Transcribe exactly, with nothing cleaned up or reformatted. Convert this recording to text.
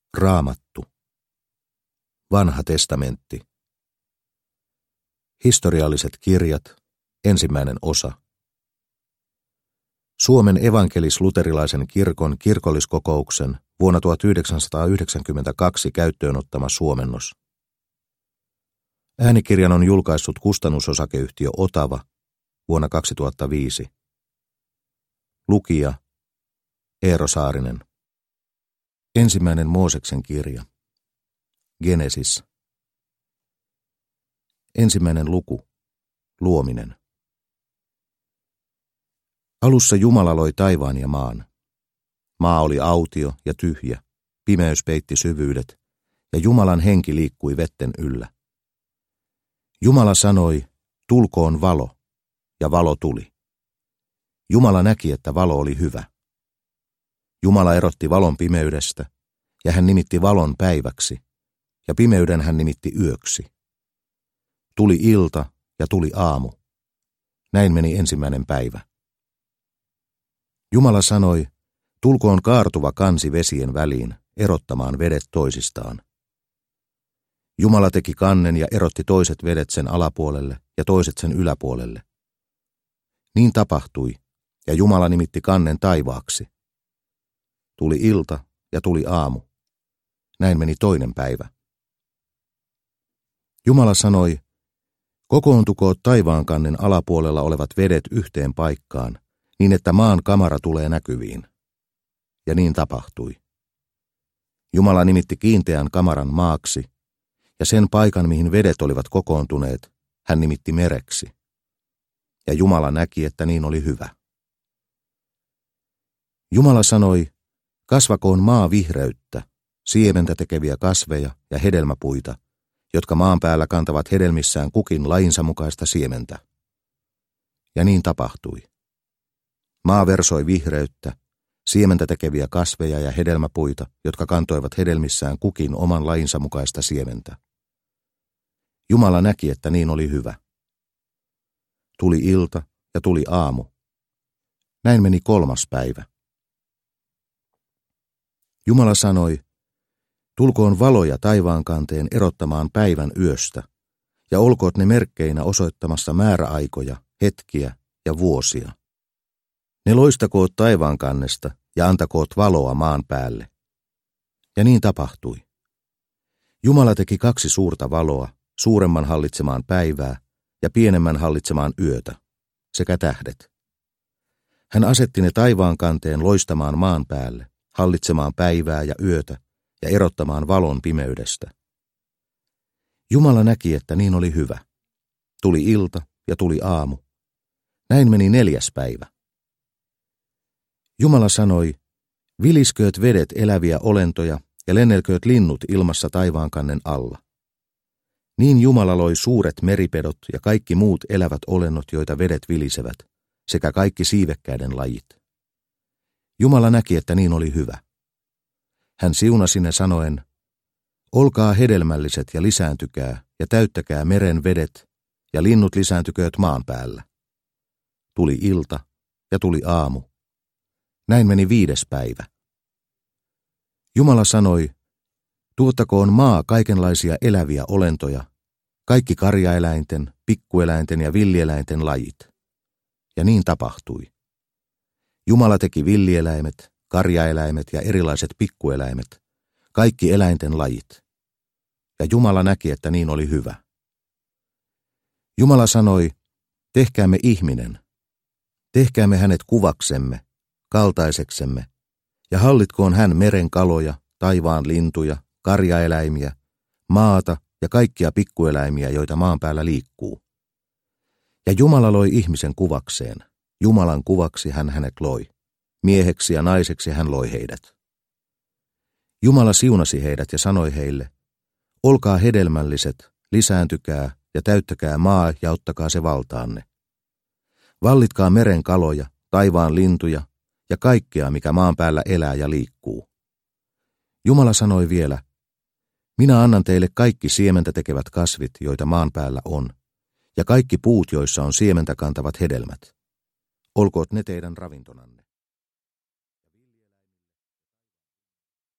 Raamattu. Vanha testamentti. Historialliset kirjat. Ensimmäinen osa. Suomen evankelis-luterilaisen kirkon kirkolliskokouksen vuonna tuhatyhdeksänsataayhdeksänkymmentäkaksi käyttöön ottama suomennos. Äänikirjan on julkaissut kustannusosakeyhtiö Otava vuonna kaksituhattaviisi. Lukija Eero Saarinen. Ensimmäinen Mooseksen kirja. Genesis. Ensimmäinen luku. Luominen. Alussa Jumala loi taivaan ja maan. Maa oli autio ja tyhjä, pimeys peitti syvyydet, ja Jumalan henki liikkui vetten yllä. Jumala sanoi, tulkoon valo, ja valo tuli. Jumala näki, että valo oli hyvä. Jumala erotti valon pimeydestä, ja hän nimitti valon päiväksi, ja pimeyden hän nimitti yöksi. Tuli ilta ja tuli aamu. Näin meni ensimmäinen päivä. Jumala sanoi, tulkoon kaartuva kansi vesien väliin, erottamaan vedet toisistaan. Jumala teki kannen ja erotti toiset vedet sen alapuolelle ja toiset sen yläpuolelle. Niin tapahtui, ja Jumala nimitti kannen taivaaksi. Tuli ilta ja tuli aamu. Näin meni toinen päivä. Jumala sanoi, kokoontukoot taivaankannen alapuolella olevat vedet yhteen paikkaan, niin että maan kamara tulee näkyviin. Ja niin tapahtui. Jumala nimitti kiinteän kamaran maaksi, ja sen paikan, mihin vedet olivat kokoontuneet, hän nimitti mereksi. Ja Jumala näki, että niin oli hyvä. Jumala sanoi, kasvakoon maa vihreyttä, siementä tekeviä kasveja ja hedelmäpuita, jotka maan päällä kantavat hedelmissään kukin lajinsa mukaista siementä. Ja niin tapahtui. Maa versoi vihreyttä, siementä tekeviä kasveja ja hedelmäpuita, jotka kantoivat hedelmissään kukin oman lajinsa mukaista siementä. Jumala näki, että niin oli hyvä. Tuli ilta ja tuli aamu. Näin meni kolmas päivä. Jumala sanoi, tulkoon valoja taivaankanteen erottamaan päivän yöstä, ja olkoot ne merkkeinä osoittamassa määräaikoja, hetkiä ja vuosia. Ne loistakoot taivaankannesta ja antakoot valoa maan päälle. Ja niin tapahtui. Jumala teki kaksi suurta valoa, suuremman hallitsemaan päivää ja pienemmän hallitsemaan yötä, sekä tähdet. Hän asetti ne taivaankanteen loistamaan maan päälle, hallitsemaan päivää ja yötä ja erottamaan valon pimeydestä. Jumala näki, että niin oli hyvä. Tuli ilta ja tuli aamu. Näin meni neljäs päivä. Jumala sanoi, viliskööt vedet eläviä olentoja ja lennelkööt linnut ilmassa taivaankannen alla. Niin Jumala loi suuret meripedot ja kaikki muut elävät olennot, joita vedet vilisevät, sekä kaikki siivekkäiden lajit. Jumala näki, että niin oli hyvä. Hän siunasi ne sanoen, olkaa hedelmälliset ja lisääntykää ja täyttäkää meren vedet ja linnut lisääntykööt maan päällä. Tuli ilta ja tuli aamu. Näin meni viides päivä. Jumala sanoi, tuottakoon maa kaikenlaisia eläviä olentoja, kaikki karjaeläinten, pikkueläinten ja villieläinten lajit. Ja niin tapahtui. Jumala teki villieläimet, karjaeläimet ja erilaiset pikkueläimet, kaikki eläinten lajit. Ja Jumala näki, että niin oli hyvä. Jumala sanoi, tehkäämme ihminen, tehkäämme hänet kuvaksemme, kaltaiseksemme, ja hallitkoon hän meren kaloja, taivaan lintuja, karjaeläimiä, maata ja kaikkia pikkueläimiä, joita maan päällä liikkuu. Ja Jumala loi ihmisen kuvakseen, Jumalan kuvaksi hän hänet loi, mieheksi ja naiseksi hän loi heidät. Jumala siunasi heidät ja sanoi heille, olkaa hedelmälliset, lisääntykää ja täyttäkää maa ja ottakaa se valtaanne. Vallitkaa meren kaloja, taivaan lintuja ja kaikkea, mikä maan päällä elää ja liikkuu. Jumala sanoi vielä, minä annan teille kaikki siementä tekevät kasvit, joita maan päällä on, ja kaikki puut, joissa on siementä kantavat hedelmät. Olkoot ne teidän ravintonanne.